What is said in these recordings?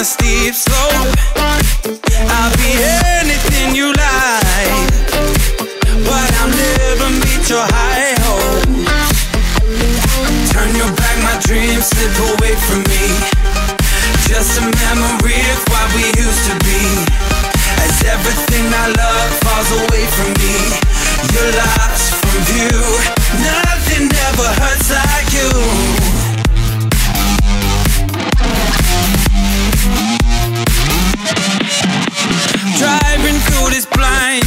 a steep slope. I'll be anything you like, but I'll never meet your high hope. Turn your back, my dreams slip away from me. Just a memory of what we used to be. As everything I love falls away from me, you're lost from view. Nothing ever hurts like you. Driving through this blind,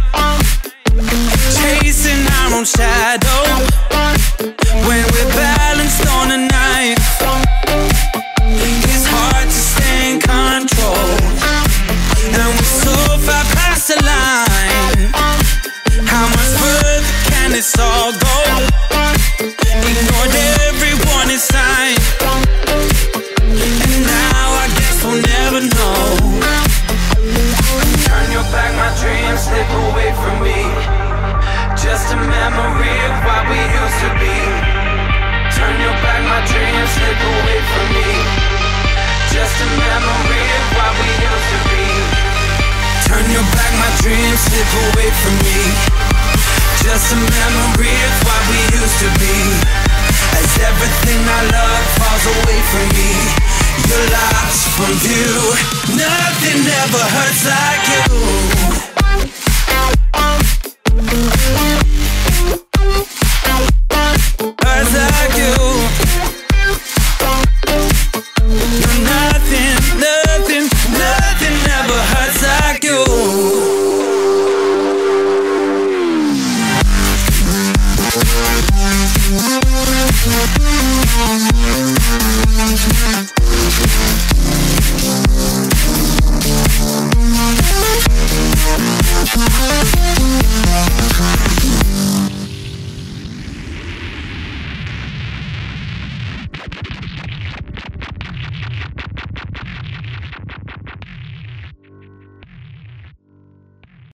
chasing our own shadow. When we're balanced on a knife, it's hard to stay in control. And we're so far past the line. How much further can this all go? Ignored every warning sign, and now I guess we'll never know. Turn your back, my dreams slip away from me. Just a memory of what we used to be. Turn your back, my dreams slip away from me. Just a memory of what we used to be. Turn your back, my dreams slip away from me. Just a memory of what we used to be. As everything I love falls away from me, you're lost from view. Nothing ever hurts like you.